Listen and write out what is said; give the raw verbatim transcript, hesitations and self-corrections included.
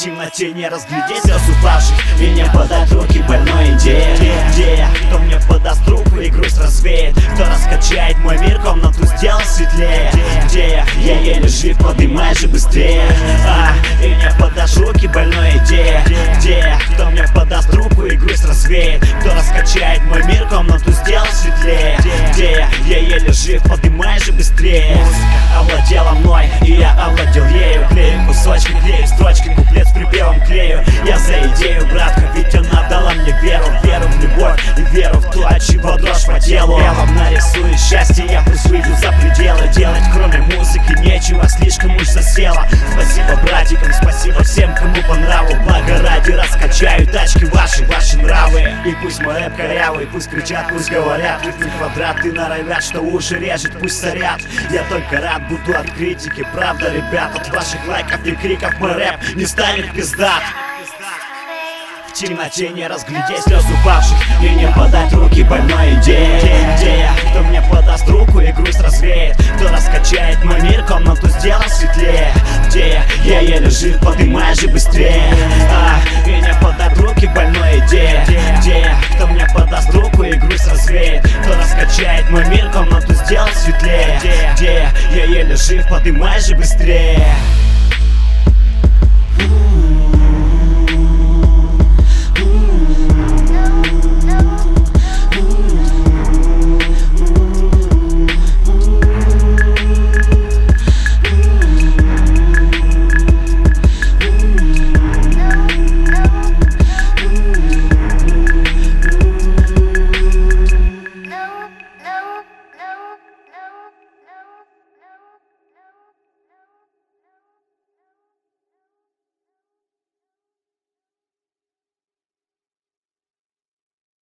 В темноте не разглядеть слез упавших и не подать руки больной идея. Где я? Кто мне подаст руку и грусть развеет? Кто раскачает мой мир, комнату сделал светлее? Где я? Я еле жив, подымай же быстрее. А, и не подашь руки больной идея. Где я? Кто мне подаст руку и грусть развеет? Кто раскачает мой мир, комнату сделал светлее? Где я? Я еле жив, подымай же быстрее. Музыка овладела мной, и я овладел ею. Клею кусочки, клею строчки, куплет с припевом клею. Я за идею, братка, ведь она дала мне веру. Веру в любовь и веру в то, от чего дрожь по телу. Я вам нарисую счастье, я пусть выйду за пределы. Делать кроме музыки нечего, слишком уж засело. Спасибо братикам, спасибо всем, кому по нраву. Благо ради раскачаю тачки ваши, ваши нравы. И пусть мой рэп корявый, пусть кричат, пусть говорят. Рифмы квадраты норовят, что уши режет, пусть сорят. Я только рад буду от критики, правда, ребят. От ваших лайков и криков мой рэп не станет пиздат. В темноте не разглядеть слез упавших и не подать руки больной идеи. Где я? Кто мне подаст руку и грусть развеет? Кто раскачает мой мир, комнату сделал светлее? Где я? Я еле жив, подымай же быстрее. А, и не подать руки больной идеи. Где я? Кто мне подаст руку и грусть развеет? Кто раскачает мой мир, комнату сделал светлее? Где я? Я еле жив, подымай же быстрее.